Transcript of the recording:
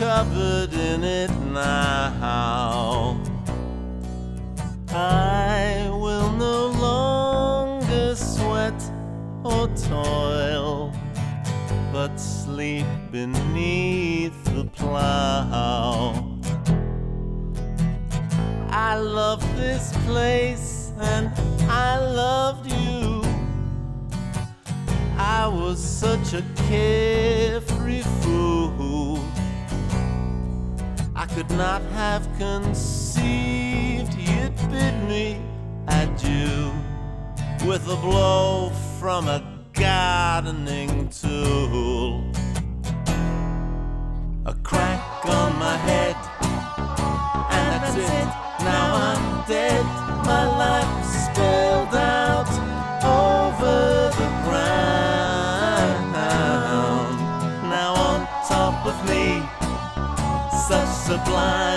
covered in it now. I will no longer sweat or toil, but sleep beneath the plow. I love this place and I loved you. I was such a carefree fool. I could not have conceived you'd bid me adieu with a blow from a gardening tool. A crack on my head, and that's it. Now I'm dead. My life spilled out over the ground. Now on top of me, such sublime